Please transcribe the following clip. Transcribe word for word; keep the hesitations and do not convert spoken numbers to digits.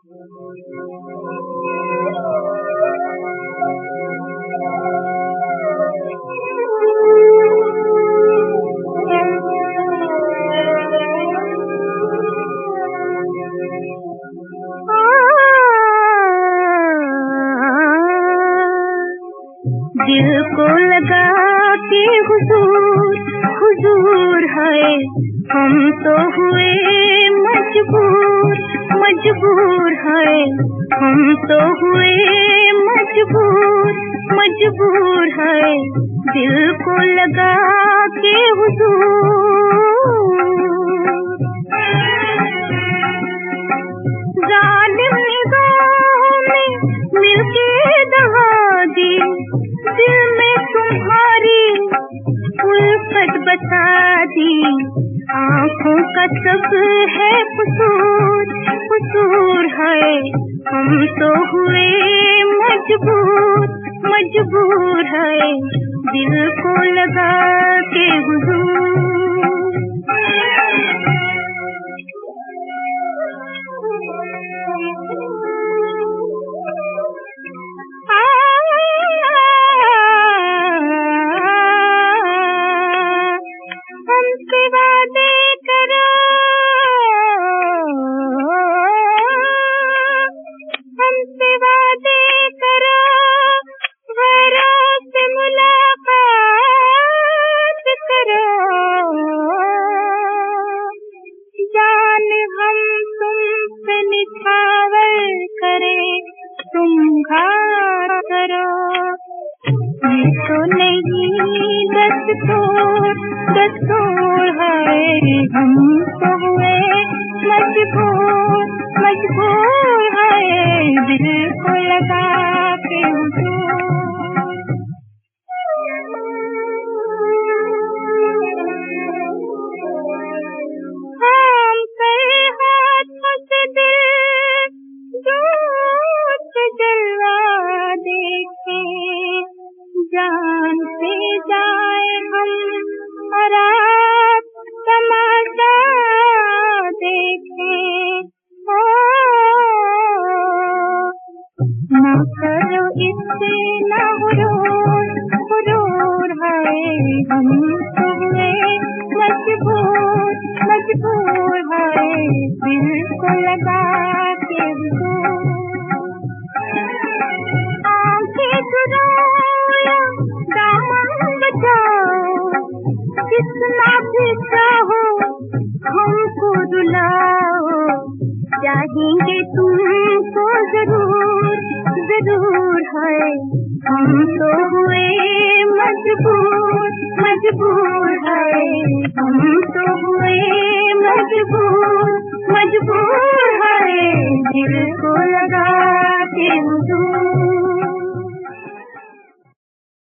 दिल को लगा के हुजूर हुजूर है, हम तो हुए मजबूर मजबूर है, हम तो हुए मजबूर मजबूर है, दिल को लगा के हुजूर। जालिम निगाहों में मिलके दगा दी, दिल में तुम्हारी उल्फत बता दी, आँखों का सब है कसूर कसूर है, हम तो हुए मजबूर मजबूर है, दिल को लगा के हुजूर। हमसे वादे करो, हमसे वादे करो, घरों से मुलाकात करो, जान हम तुमसे निछावर करें, तुम घात करो। ये तो नहीं दस्तूर दस्तूर है, हम तो हुए मजबूर मजबूर है, दिल को लगा के हुजूर। हम करे हाथों से दिल दूत जलवा देखे, जान से जाए हम रात तमाशा देखे। ओ ना करो इससे ना हुरूर हुरूर है, हम तो हुए मजबूर मजबूर है, दिल को लगा के हुजूर। आँखें चुराओ दामन बचाओ, जितना भी चाहो हमको रुलाओ, चाहेंगे तुमको जरूर जरूर है, हम तो हुए मजबूर मजबूर है, हम तो हुए मजबूर मजबूर है, दिल को लगा के हुजूर।